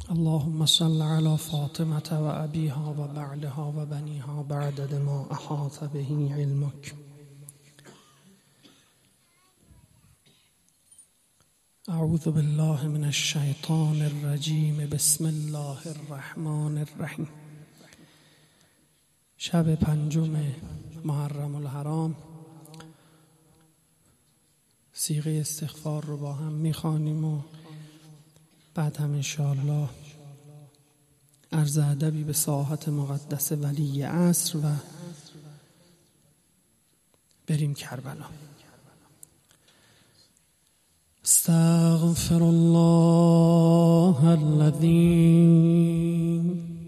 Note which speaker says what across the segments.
Speaker 1: اللهم صل على فاطمة وأبيها وبعلها وبنيها بعدد ما أحاط به علمك. أعوذ بالله من الشيطان الرجيم. بسم الله الرحمن الرحیم. شب 5 محرم الحرام صیغه استغفار رو با هم میخوانیم و بعد هم انشاءالله عرض ادبی به ساحت مقدس ولی عصر و بریم کربلا. استغفر الله الذي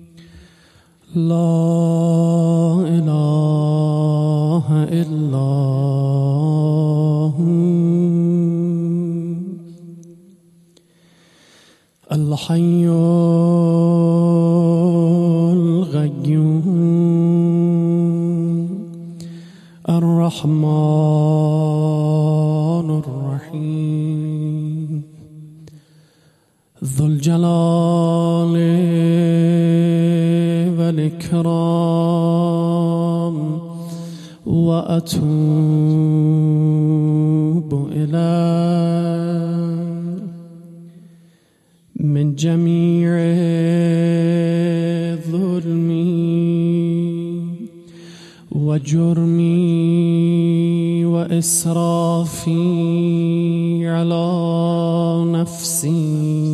Speaker 1: لا اله الا هو الحي القيوم الرحمن الرحيم ذو الجلال والإكرام وأتوب إليه من جميع ظلمي وجرمي وإسرافي على نفسي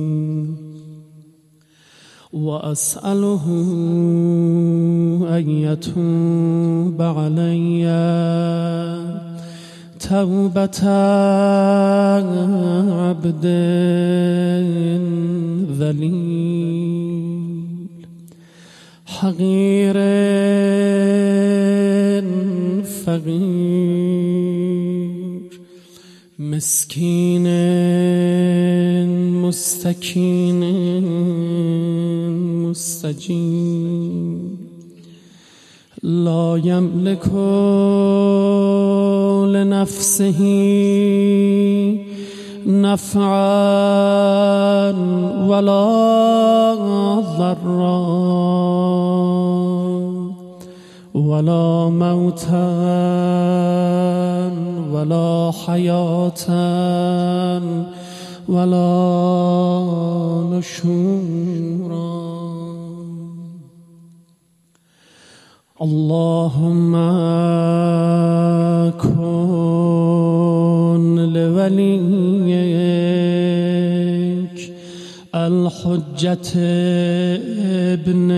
Speaker 1: وأسأله أن يتوب علي توبة عبد ذليل حقير فقير مسكين مستكين مستجيب لا يملك لنفسه نفعا ولا ضرا ولا موتا ولا حياة ولا نشورا. اللهم كن لوليك الحجة ابن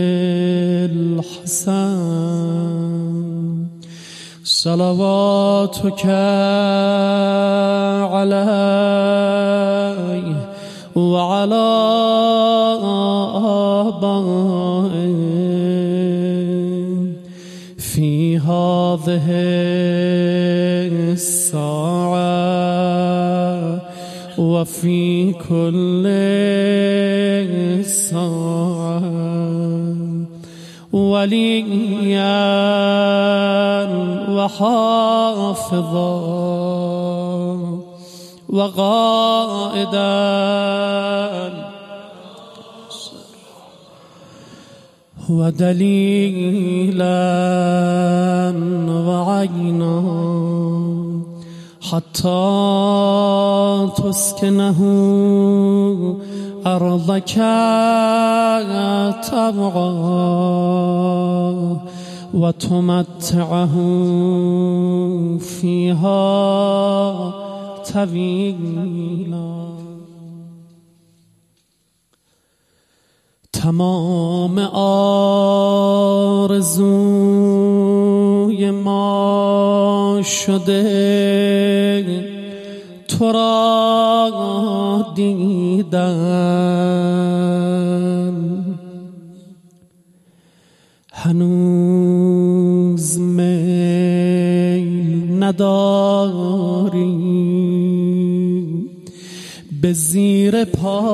Speaker 1: الحسن صلواتك عليه وعلى آبائه في هذه الساعة وفي كل ساعة وليا وحافظا وقائدا ودليلا وعينا حتى تسكنه أرضك طوعا وتمتعه فيها طويلا. تمام آرزوی ما شده تو را دیدن هنوز میل نداری به زیر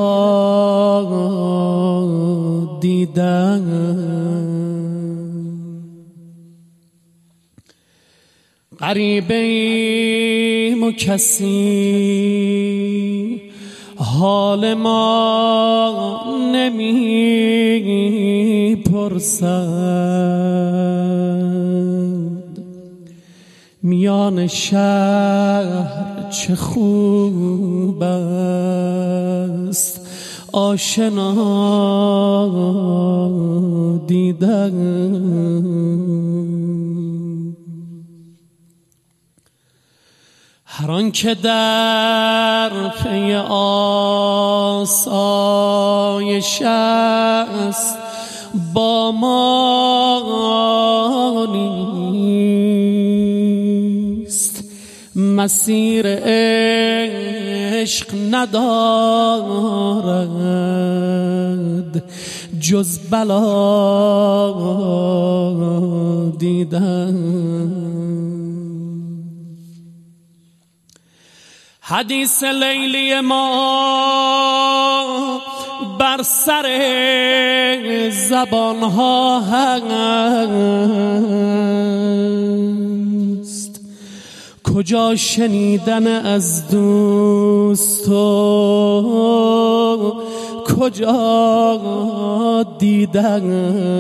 Speaker 1: پا دیدن. غریبیم و کسی حال ما نمی پرسد، میان شهر چه خوب است آشنا دیدن. هر آن که در پی آسایش است با ما نیست، مسیر عشق ندارد جز بلا دیدن. حدیث لیلی ما بر سر زبانها هست، کجا شنیدن از دوست و کجا دیدن.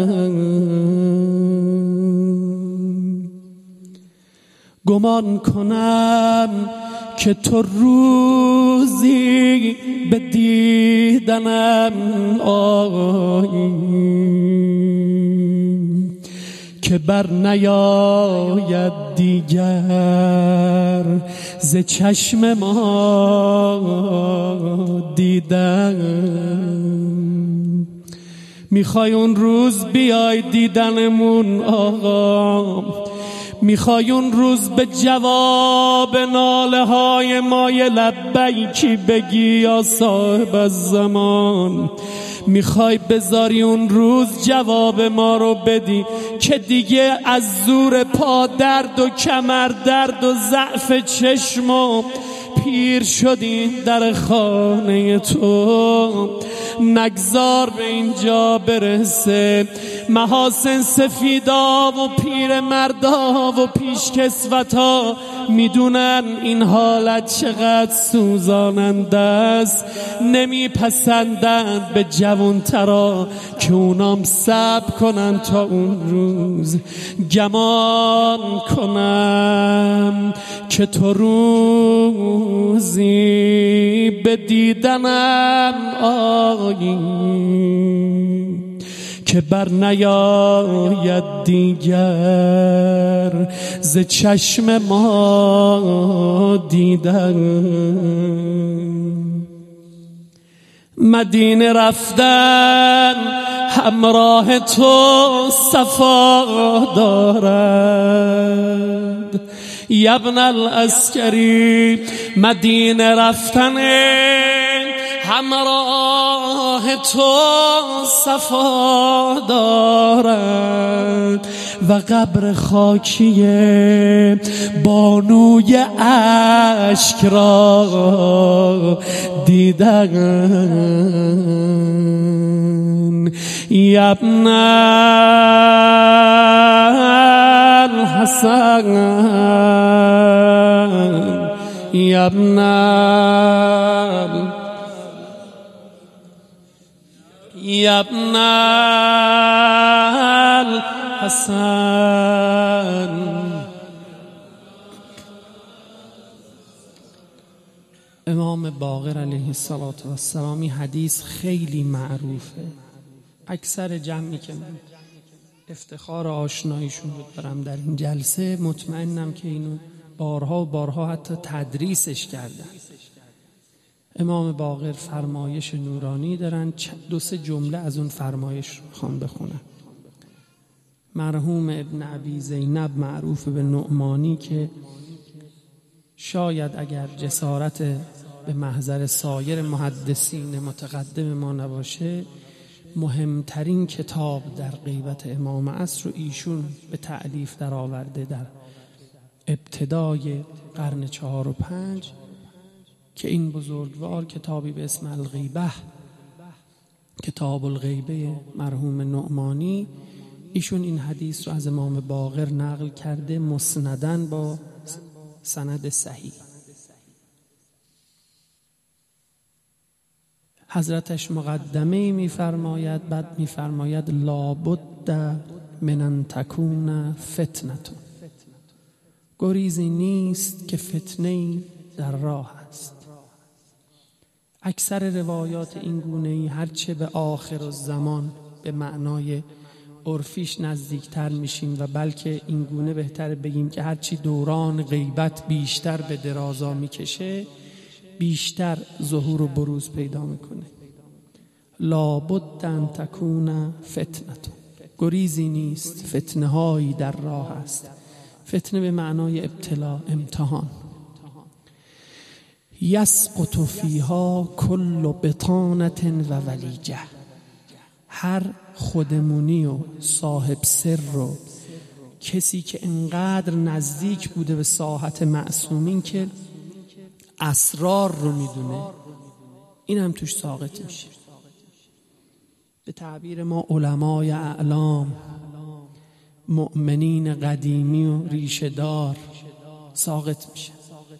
Speaker 1: گمان کنم که تو روزی به دیدنم آیی که بر نیاید دیگر ز چشم ما دیدن. میخوای اون روز بیای دیدنمون آقا، میخوای اون روز به جواب ناله های مای لبیکی بگی یا صاحب الزمان، میخوای بذاری اون روز جواب ما رو بدی که دیگه از زور پا درد و کمر درد و ضعف چشم و پیر شدیم در خانه تو، نگذار به اینجا برسه. محاسن سفیدا و پیر مردا و پیشکسوتا میدونن این حالت چقدر سوزاننده است، نمیپسندن به جوانترا که اونام صبر کنن تا اون روز. گمان کنم که تو روزی به دیدنم آیی که بر نیاید دیگر ز چشم ما دیدن. مدینه رفتن همراه تو صفا دارد یبن العسکری، مدینه رفتن همراه تو صفا دارد و قبر خاکی بانوی اشک را دیدن. یبن الحسن یبن یبن الحسن. امام باقر علیه السلام این حدیث خیلی معروفه. اکثر جمعی که من افتخار آشناییشون رو دارم در این جلسه، مطمئنم که اینو بارها و بارها حتی تدریسش کردن. امام باقر فرمایش نورانی دارن، 2-3 جمله از اون فرمایش رو میخوام بخونم. مرحوم ابن ابی زینب معروف به نعمانی که شاید اگر جسارت به محضر سایر محدثین متقدم ما نباشه، مهمترین کتاب در غیبت امام عصر رو ایشون به تألیف در آورده در ابتدای قرن 4 و 5، که این بزرگوار کتابی به اسم الغیبه، کتاب الغیبه مرحوم نعمانی، ایشون این حدیث رو از امام باقر نقل کرده مسندن با سند صحیح. حضرتش مقدمه میفرماید، بعد میفرماید لابد من ان تکون فتنه، گریزی نیست که فتنه در راه است. اکثر روایات این گونه‌ای هرچه به آخر الزمان به معنای عرفیش نزدیکتر میشیم و بلکه این گونه بهتر بگیم که هرچی دوران غیبت بیشتر به درازا میکشه بیشتر ظهور و بروز پیدا میکنه. لابد ان تکون فتنه، گریزی نیست، فتنه هایی در راه است. فتنه به معنای ابتلا، امتحان. یسقط فیها کل بطانة و ولیجه، هر خودمونی و صاحب سر و کسی که انقدر نزدیک بوده به ساحت معصومین که اسرار رو میدونه، این هم توش ساقط میشه. به تعبیر ما علمای اعلام، مؤمنین قدیمی و ریشه‌دار ساقط میشه.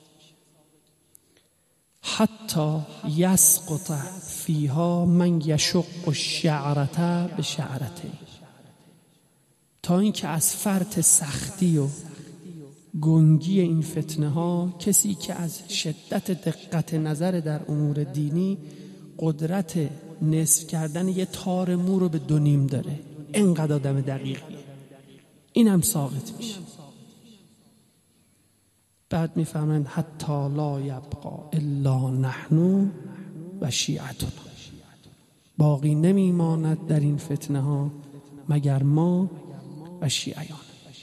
Speaker 1: حتی یسقط فیها من یشق الشعرة بشعرته، تا اینکه از فرط سختی و گنگی این فتنه ها کسی که از شدت دقت نظر در امور دینی قدرت نصف کردن یه تار مو رو به 2 نیم داره، اینقدر آدم دقیقی، این هم ساقط میشه. بعد میفهمند حتی لا یبقا الا نحن و شیعتنا، باقی نمیماند در این فتنه ها مگر ما و شیعیان.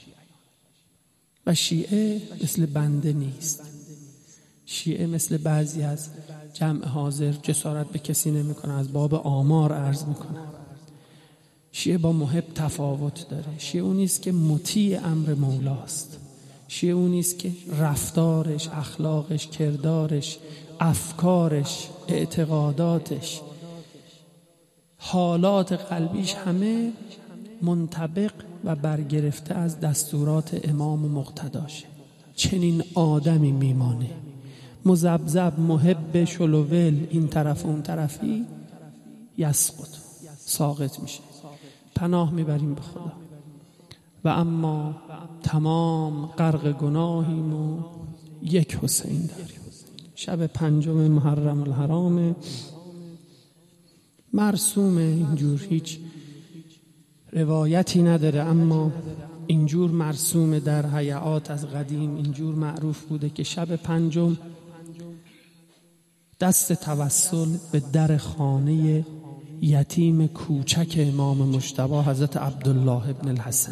Speaker 1: و شیعه مثل بنده نیست. شیعه مثل بعضی از جمع حاضر جسارت به کسی نمیکنه، از باب آمار عرض میکنه. شیعه با محب تفاوت داره. شیعه اون نیست که مطیع امر مولاست. شیعه اون نیست که رفتارش، اخلاقش، کردارش، افکارش، اعتقاداتش، حالات قلبیش همه منطبق و برگرفته از دستورات امام و مقتداشه. چنین آدمی میمانه. مذبذب، محب، شلوول، این طرف اون طرفی، یسقط، ساقط میشه. پناه میبریم به خدا. و اما تمام غرق گناهیم و یک حسین داریم. شب 5 محرم الحرام، مرسوم، اینجور هیچ روایتی نداره، اما اینجور مرسوم در هیئات از قدیم، اینجور معروف بوده که شب 5 دست توسل به در خانه یتیم کوچک امام مجتبی حضرت عبدالله ابن الحسن.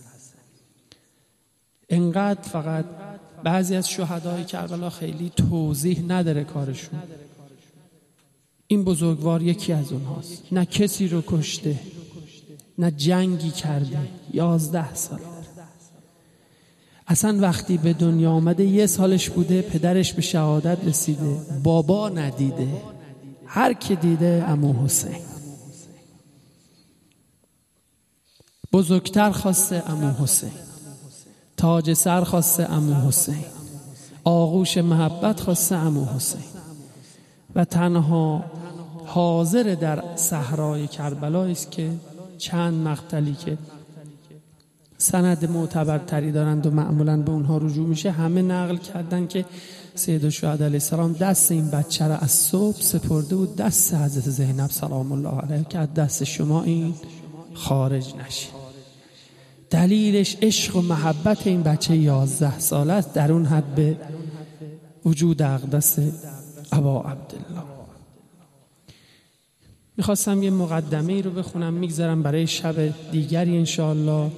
Speaker 1: انقدر فقط بعضی از شهدای کربلا خیلی توضیح نداره کارشون. این بزرگوار یکی از اونهاست. نه کسی رو کشته، نه جنگی کرده، 11 سال. اصلا وقتی به دنیا آمده 1 سالش بوده، پدرش به شهادت رسیده، بابا ندیده، هر که دیده عمو حسین. بزرگتر خواسته عمو حسین، تاج سر خواسته عمو حسین، آغوش محبت خواسته عمو حسین. و تنها حاضر در صحرای کربلا است که چند مقتلی که سند معتبرتری دارند و معمولاً به اونها رجوع میشه، همه نقل کردن که سید الشهدا علیه السلام دست این بچه را از صبح سپرده بود دست حضرت زینب سلام الله علیها که از دست شما این خارج نشه. دلیلش عشق و محبت این بچه 11 ساله است، در اون حد به وجود اقدس ابا عبدالله. میخواستم یه مقدمه ای رو بخونم، میگذارم برای شب دیگری انشاءالله.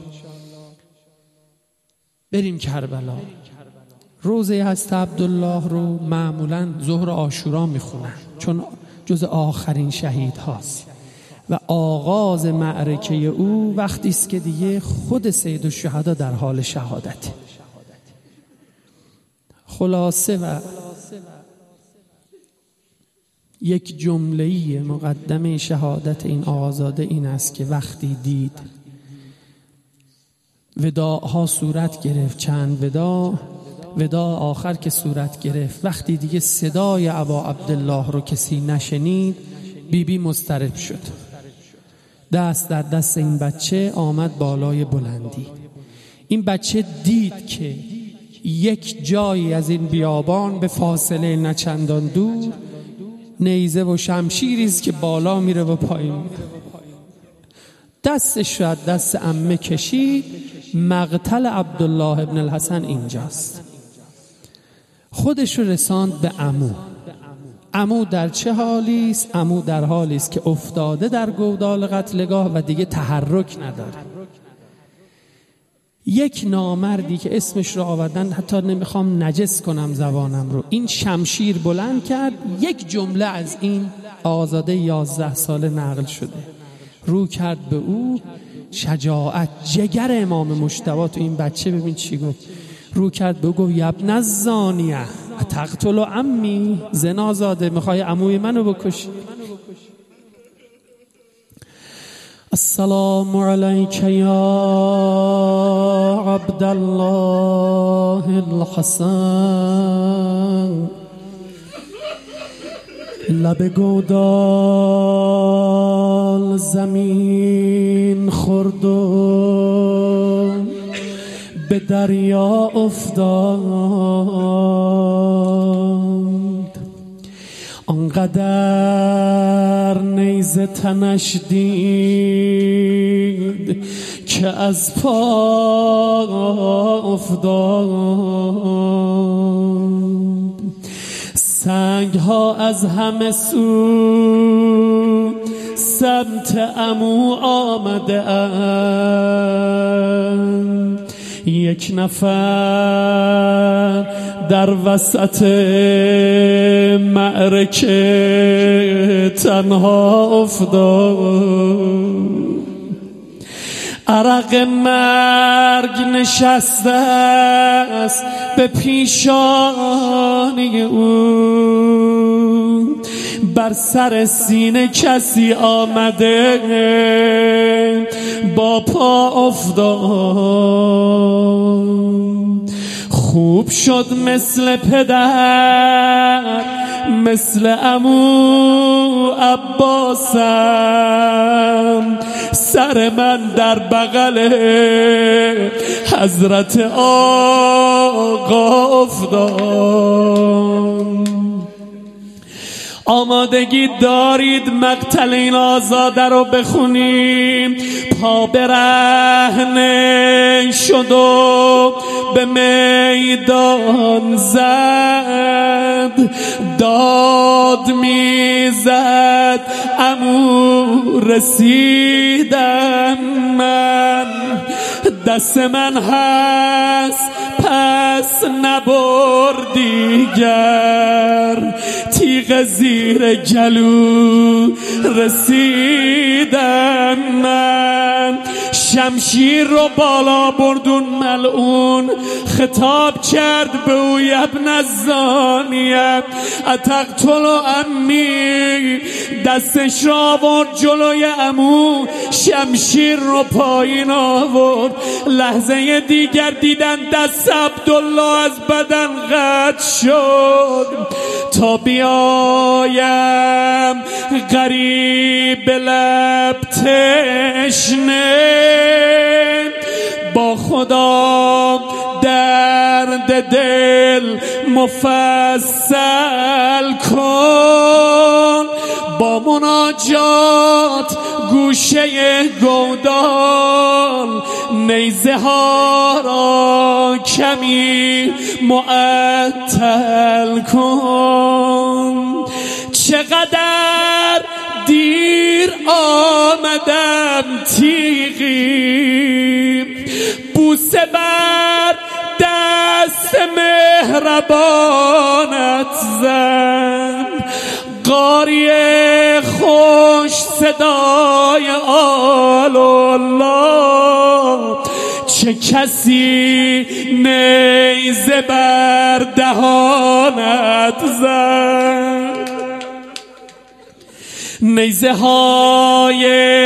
Speaker 1: بریم کربلا. روزه هست عبدالله رو معمولاً ظهر عاشورا میخونن چون جز آخرین شهید هاست و آغاز معرکه او وقتی است که دیگه خود سید الشهدا در حال شهادت. خلاصه و یک جمله‌ای مقدمه شهادت این آقازاده این است که وقتی دید وداعها صورت گرفت، چند وداع آخر که صورت گرفت، وقتی دیگه صدای ابا عبدالله رو کسی نشنید، بیبی مضطرب شد، دست در دست این بچه آمد بالای بلندی. این بچه دید که یک جایی از این بیابان به فاصله نچندان دور نیزه و شمشیری است که بالا میره و پایین میره. دستش رو از دست عمه کشید. مقتل عبدالله ابن الحسن اینجاست. خودش رو رساند به عمو. عمو در چه حالی است؟ عمو در حالی است که افتاده در گودال قتلگاه و دیگه تحرک نداره. یک نامردی که اسمش رو آوردن، حتی نمیخوام نجس کنم زبانم رو، این شمشیر بلند کرد، یک جمله از این آزاده 11 ساله نقل شده. رو کرد به او، شجاعت، جگر امام مجتبی تو این بچه. ببین چی گفت. رو کرد به او گفت یبن الزانیه اتقتل عمی، زنازاده، میخوای عموی منو بکشی؟ السلام علیک یا عبدالله الحسن، لب گودال زمین خورد و به دریا افتاد، آنقدر نیزه تنش دید که از پا افتاد. سنگ ها از همه سو سمت عمو آمده اند، یک نفر در وسط معرکه تنها افتاد. عرق مرگ نشسته است به پیشانی او، بر سر سینه کسی آمده با پا افتاد. خوب شد مثل پدر، مثل عمو عباسم، سر من در بغل حضرت آقا افتاد. آمادگی دارید مقتل این آزاده رو بخونیم؟ پا برهنه شد و به میدان زد، داد میزد عمو رسیدم من، دست من هست پس نبر دیگر، تیغ زیر گلو رسیدم من. شمشیر رو بالا بردون ملعون، خطاب کرد به او ابن الزانیه اتقتل عمی، دستش را آورد جلوی عمو، شمشیر رو پایین آورد. لحظه دیگر دیدن دست عبدالله از بدن قطع شد. تا بیایم غریب لب تشنه، با خدا درد دل مفصل کن، با مناجات گوشه گودال، نیزه ها را کمی معطل کن. چقدر دیر آمدم تیغی، بوسه بر دست مهربانت زد، قاری خوش صدای آل الله، چه کسی نیزه بر دهانت زد. نیزه های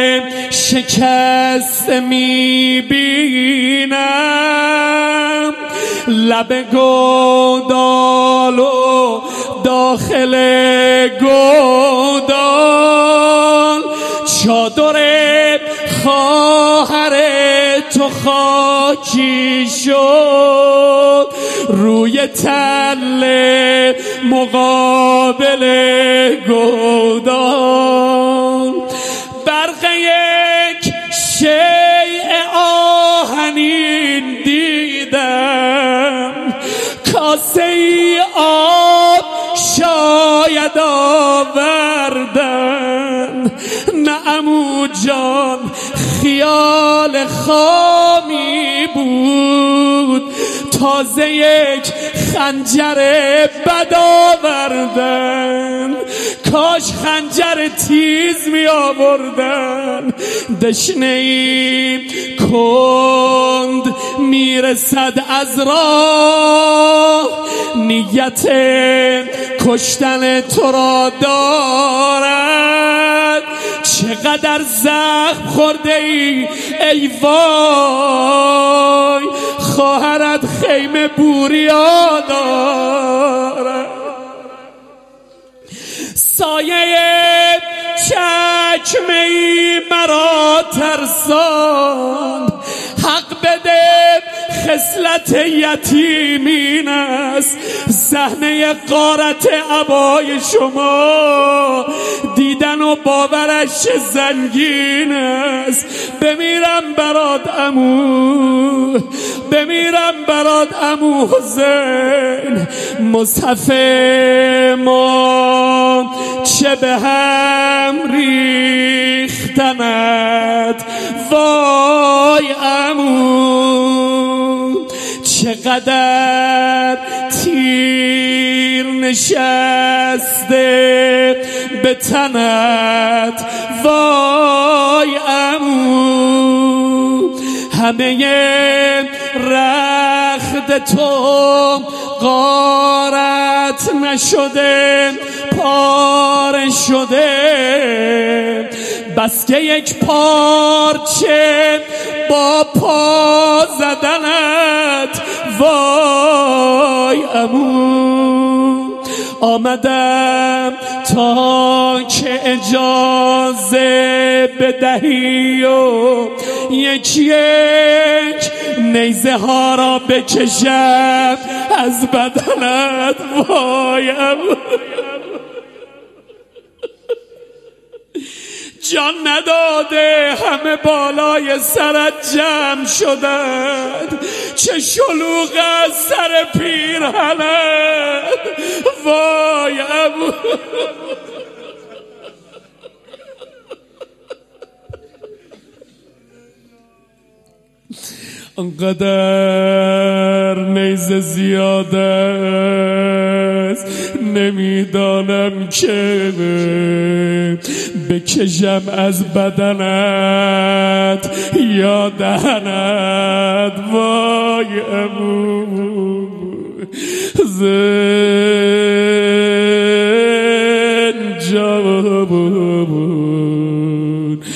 Speaker 1: شکست میبینم، لب گودال و داخل گودال، چادر خواهر تو خاکی شد، روی تل مقابل گودان. برق یک شیء آهنین دیدم، کاسه ای آب شاید آوردن. نه عمو جان خیال خامی بود، تازه یک خنجر بد آوردن. کاش خنجر تیز می آوردن. دشنه ای کند میرسد از راه، نیت کشتن تو را دارد. چقدر زخم خورده ای ای وای، خواهرت خیمه بوریا دارد. سایه چکمه ای مرا ترساند، حق بده خصلت یتیمین است. صحنه غارت عبای شما دیدن و باورش زنگین است. بمیرم برات عمو، بمیرم برات عمو حسین. مصحف ما چه به هم ریختند، وای عمو. چقدر تیر نشسته به تنت، وای عمو. همه رخت تو غارت نشده، پاره شده. بس که یک پارچه با پا زدنت، وای عمو. آمدم تا که اجازه بدهی و یک یک نیزه ها را بکشم از بدنت، وای عمو. جان نداده همه بالای سرت جمع شدند، چه شلوغ از سر پیرهنت، وای عمو. انقدر نیزه زیاد است، نمیدانم که بکشم از بدنت یا دهنت، وای عمو. زنجابون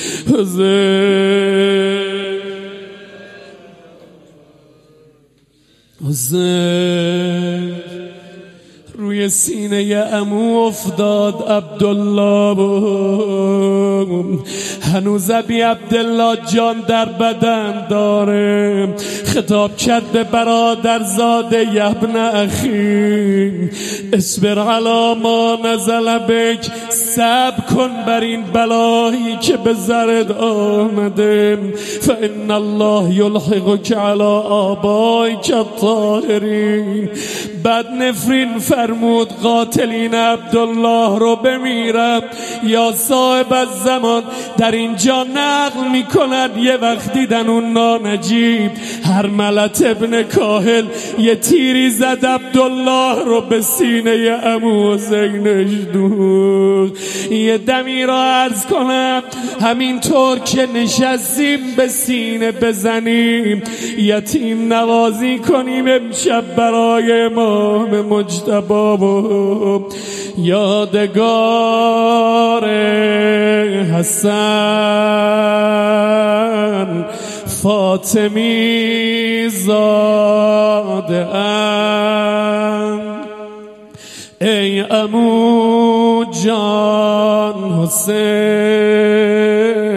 Speaker 1: حسین روی سینه عمو افتاد عبدالله. هنوز ابی عبدالله جان در بدن داره. خطاب کرد به برادر زاده ابن اخی، اصبر علی ما نزل بک، صبر کن بر این بلایی که به زرد آمده. فان الله یلحقک علی آبائک الطاهرین. بعد نفرین فرمود قاتلین عبدالله رو بمیرم یا صاحب الزمان در اینجا نقل میکند. یه وقت دیدن اون نانجیب هرملت ابن کاهل یه تیری زد عبدالله رو به سینه عمو حسینش دوخت. یه دمی را عرض کنم، همینطور که نشستیم به سینه بزنیم، یتیم نوازی کنیم امشب برای امام مجتبی و یادگار حسن فاطمی زاده ام. ای عمو جان حسین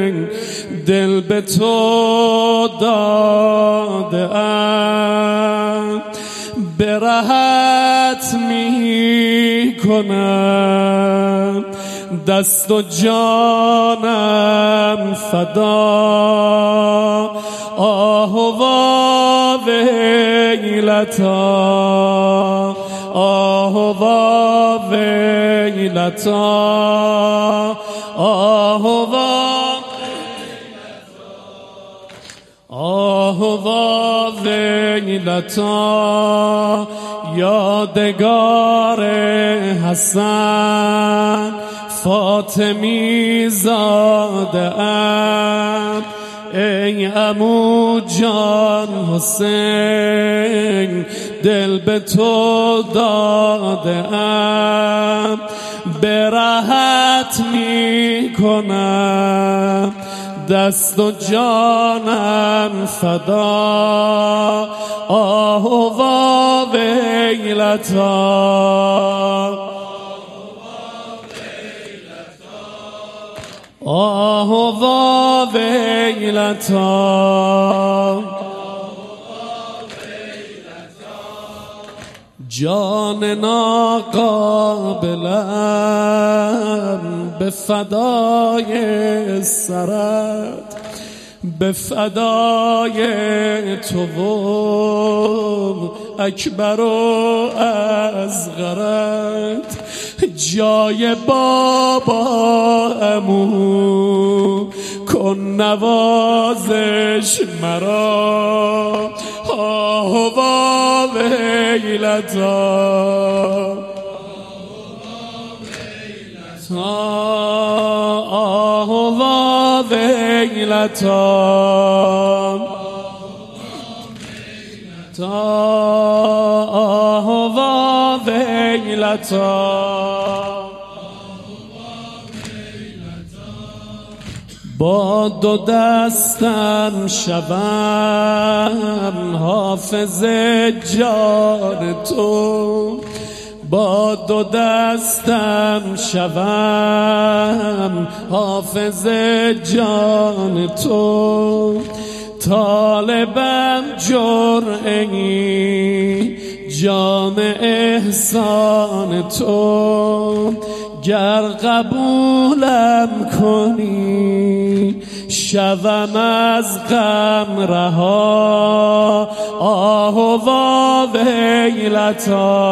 Speaker 1: دل به تو داده ام، به رهت می کنم دست و جانم فدا. آه و ویلتا، آه و ویلتا، آه و ویلتا. یادگار حسن فاطمی زاده ام، ای عمو جان حسین دل به تو داده ام، به رهت می کنم دست و جانم فدا. آه و ویلتا، آه و ویلتا. جان ناقابلم به فدای سرت، به فدای تو و اکبر و اصغرت. جای بابا عمو کن نوازش مرا. آه و ویلتا، آه و ویلتا، آه و ویلتا. با دو دستم شوم حافظ جان تو، با دو دستم شوم حافظ جان تو. طالبم جرعه‌ای جام احسان تو، گر قبولم کنی شوم از غم رها. آه و ویلتا،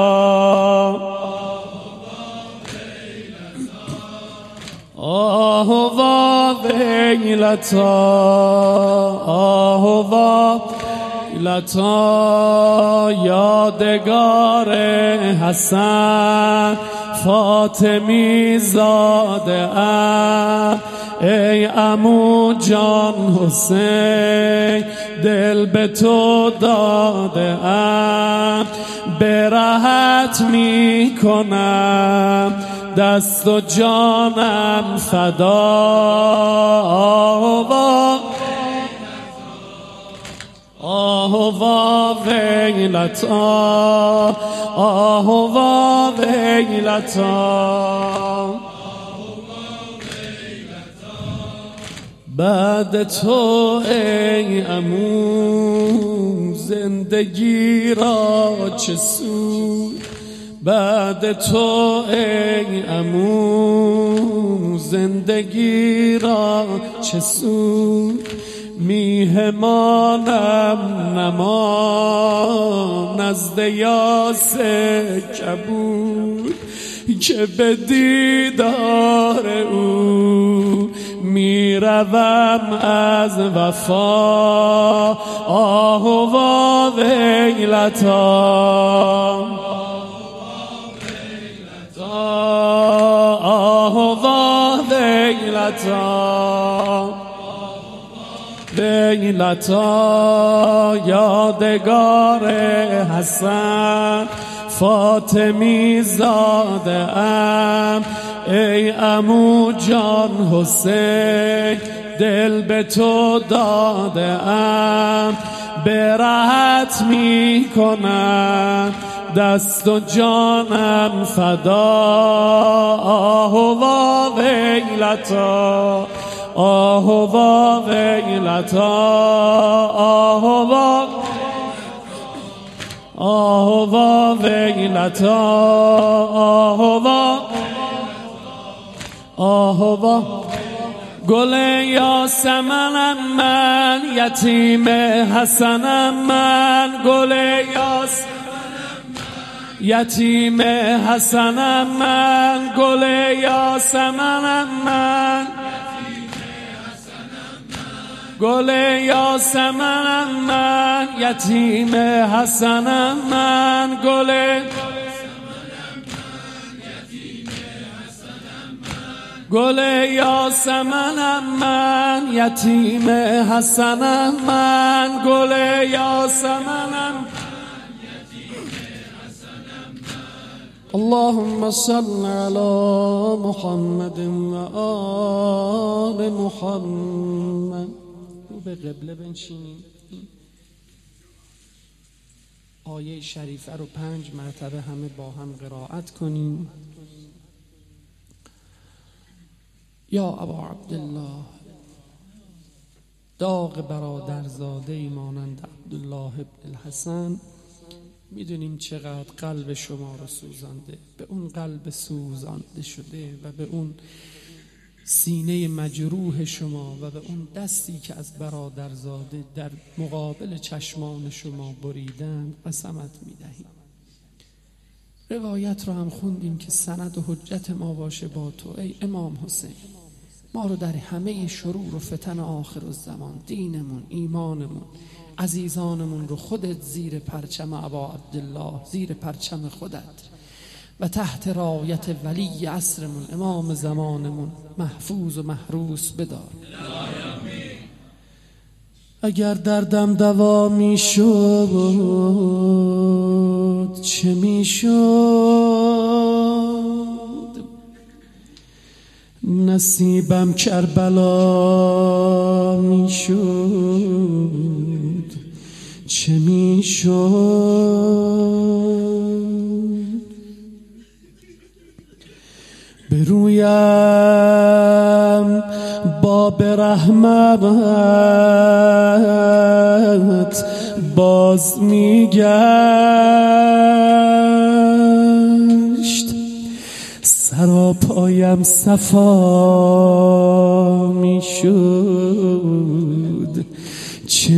Speaker 1: آه و ویلتا، آه و ویلتا. یادگار حسن فاطمی زاده ام، ای عمو جان حسین دل به تو داده ام، به رهت می کنم دست و جانم فدا. آه و ویلتا، آه و ویلتا. بعد تو ای عمو زندگی را چه سود، بعد تو ای عمو زندگی را چه سود. میهمانم نما نزد یاس کبود، که به دیدار او میروم از وفا. آه و ویلتا، آه و ویلتا، ویلتا. یادگار حسن فاطمی زاده ام، ای عمو جان حسین دل به تو داده ام، به رهت می کنم دست و جانم فدا. آه و ویلتا، آه و ویلتا آه و ویلتا آه و گل یاسمنم من، یتیم حسنم من، گل یتیم حسنم من، گل یاسمنم من، گل یاسمنم من، یتیم حسنم من، گل یاسمنم من، یتیم حسنم من، گل یاسمنم. اللهم صل على محمد و آل محمد. به قبله بنشینیم. آیه شریفه رو 5 مرتبه همه با هم قرائت کنیم. یا ابا عبدالله، داغ برادرزاده مانند عبدالله ابن الحسن میدونیم چقدر قلب شما رو سوزانده، به اون قلب سوزانده شده و به اون سینه مجروح شما و به اون دستی که از برادرزاده در مقابل چشمان شما بریدن قسمت میدهیم. روایت رو هم خوندیم که سند و حجت ما باشه با تو ای امام حسین. ما رو در همه شرور و فتن آخر الزمان، دینمون، ایمانمون، عزیزانمون رو خودت زیر پرچم ابا عبدالله، زیر پرچم خودت و تحت رایت ولی عصرمون، امام زمانمون محفوظ و محروس بدار. اگر دردم دوا می شد چه می شد، نصیبم کربلا می شد چه می شد، به رویم باب رحمت باز میگشت، سراپایم صفا میشد چه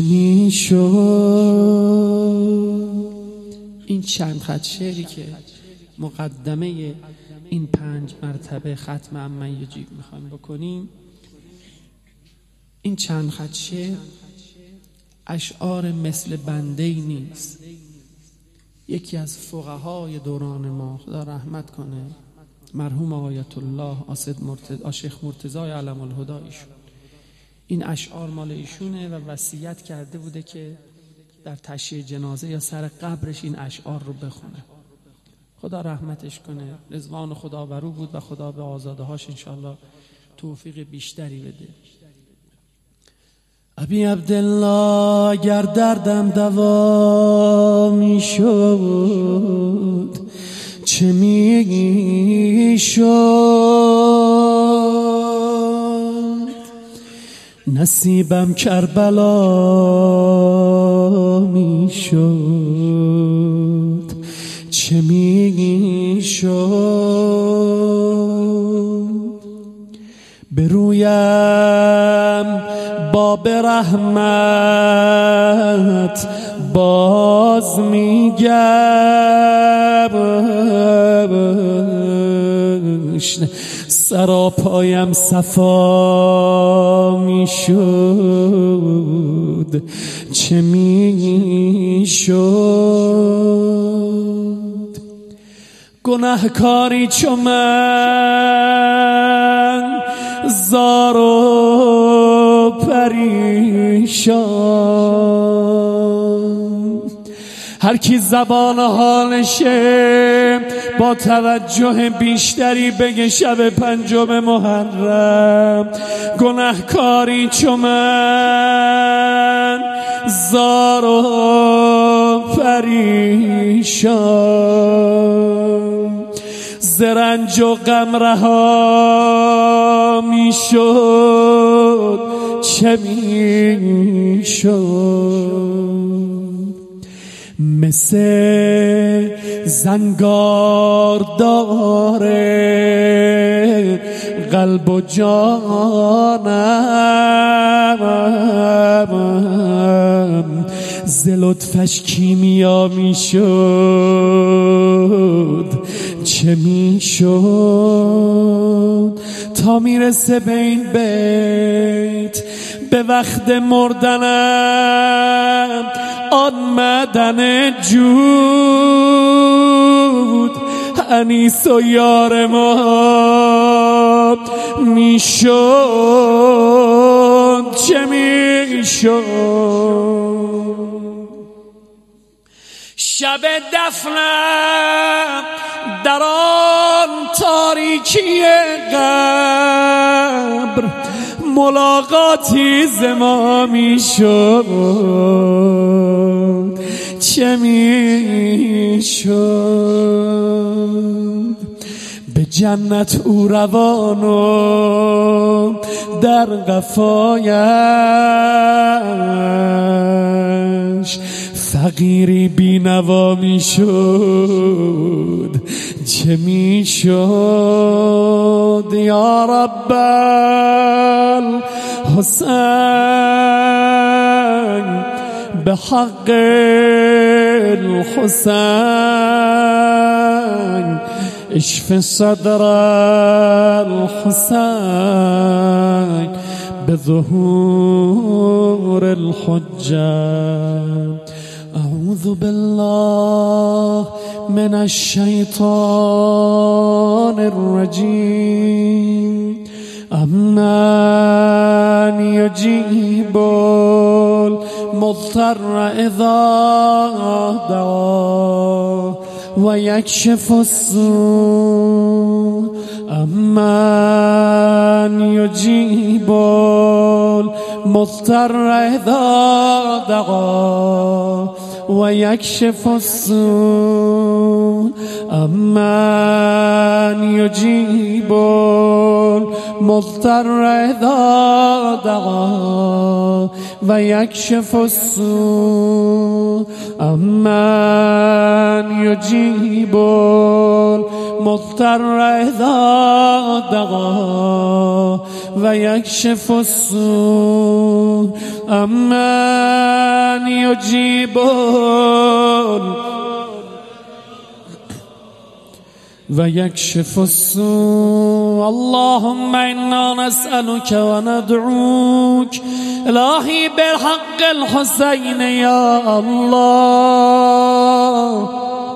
Speaker 1: میشد. این چند خط شعری که مقدمه این 5 مرتبه ختم عمن یجیب میخوایم بکنیم، این چند خط شعر اشعار مثل بنده‌ای نیست. یکی از فقهای دوران ما، خدا رحمت کنه، مرحوم آیت الله شیخ مرتضی علم الهدی، ایشون این اشعار مال ایشونه و وصیت کرده بوده که در تشییع جنازه یا سر قبرش این اشعار رو بخونه. خدا رحمتش کنه، رضوان خدا بر او بود و خدا به آزاده هاش انشاءالله توفیق بیشتری بده. ابی عبدالله، اگر دردم دوا می شد چه می شد، نصیبم کربلا می شد چه می شد، به رویم باب رحمت باز میگشت، سراپایم صفا میشد چه میشد، گناهکاری چو من زار و پریشان، هر کی زبان حالشه با توجه بیشتری بگه شب 5 محرم. گناهکاری چو من زار و پریشان، ز رنج و غم رها میشد چه میشد؟ مثل زنگار داره قلب و جانم، ز لطفش کیمیا میشد چه میشد؟ تا میرسه به این بیت به وقت مردنم آن معدن جود انیس و یار ما میشد چه میشد؟ شب دفنم در آن تاریکی قبر ملاقاتی ز ما میشد چه میشد؟ به جنت او روان و در قفایش فقیری بینوا میشد چه میشد؟ یا رب الحسین به حق الحسین اشف صدر الحسین بظهور الحجة. أعوذ بالله من الشيطان الرجيم. أمن يجيب المضطر إذا دعاه ويكشف السوء. أمن يجيب المضطر إذا دعاه ويكشف السوء. أمن يجيب المضطر إذا دعاه ويكشف السوء. أمن يجيب المضطر إذا دعاه ويكشف السوء. أمن يجيب ويكشف السوء. اللهم إنا نسألك وندعوك إلهي بالحق الحسين يا الله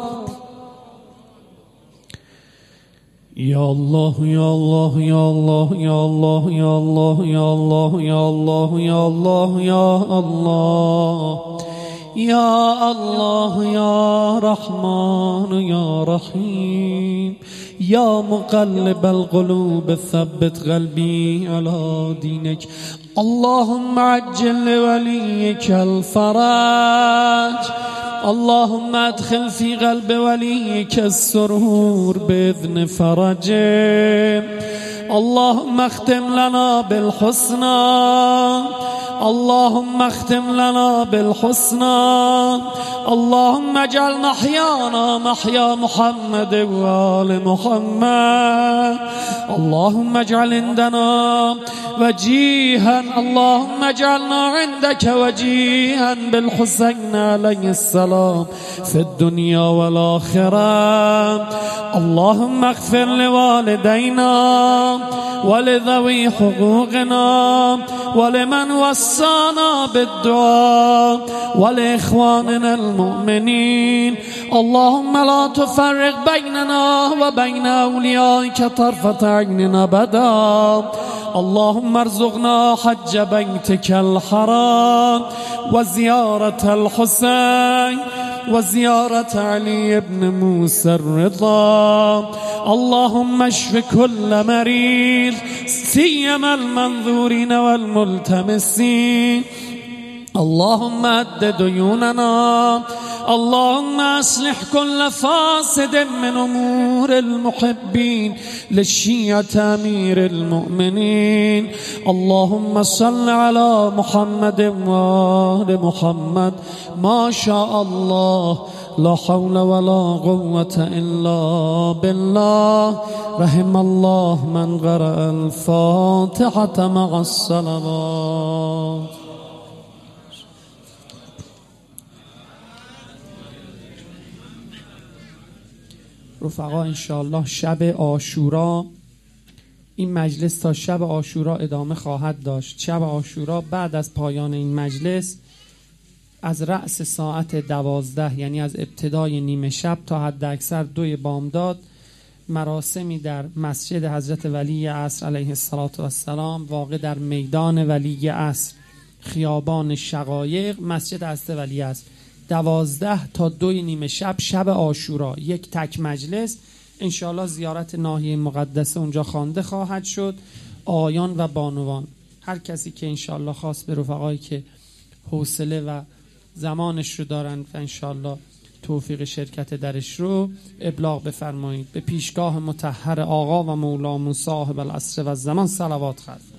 Speaker 1: يا الله يا الله يا الله يا الله يا الله يا الله يا الله يا الله يا الله يا الله يا رحمن يا رحيم يا مقلب القلوب ثبت قلبي على دينك. اللهم عجل لوليك الفرج. اللهم ادخل في قلب وليك السرور بإذن فرجه. اللهم اختم لنا بالحسنى. اللهم اختم لنا بالحسنى. اللهم اجعل محيانا محيا محمد وآل محمد. اللهم اجعل عندنا وجيها. اللهم اجعلنا عندك وجيها بالحسين عليه السلام في الدنيا والآخرة. اللهم اغفر لوالدينا ولذوي حقوقنا ولمن وصانا بالدعاء ولإخواننا المؤمنين. اللهم لا تفرق بيننا وبين أوليائك طرفة عين أبدا. اللهم ارزقنا حج بيتك الحرام وزيارة الحسين وزيارة علي بن موسى الرضا. اللهم اشف كل مريض سيما المنظورين والملتمسين. اللهم أد ديوننا. اللهم اصلح كل فاسد من امور المحبين للشيعة امير المؤمنين. اللهم صل على محمد وآل محمد ما شاء الله لا حول ولا قوة إلا بالله. رحم الله من قرأ الفاتحة مع الصلوات. رفقا انشاءالله شب عاشورا این مجلس تا شب عاشورا ادامه خواهد داشت. شب عاشورا بعد از پایان این مجلس از رأس ساعت 12 یعنی از ابتدای نیمه شب تا حد اکثر 2 بامداد مراسمی در مسجد حضرت ولی عصر علیه السلام واقع در میدان ولی عصر خیابان شقایق مسجد حضرت ولی عصر 12 تا 2 نیمه شب شب عاشورا یک تک مجلس انشاءالله زیارت ناحیه مقدسه اونجا خوانده خواهد شد. آیان و بانوان هر کسی که انشاءالله خواست به رفقایی که حوصله و زمانش رو دارن و انشاءالله توفیق شرکت درش رو ابلاغ بفرمایید. به پیشگاه مطهر آقا و مولامون صاحب العصر و الزمان صلوات خواهد.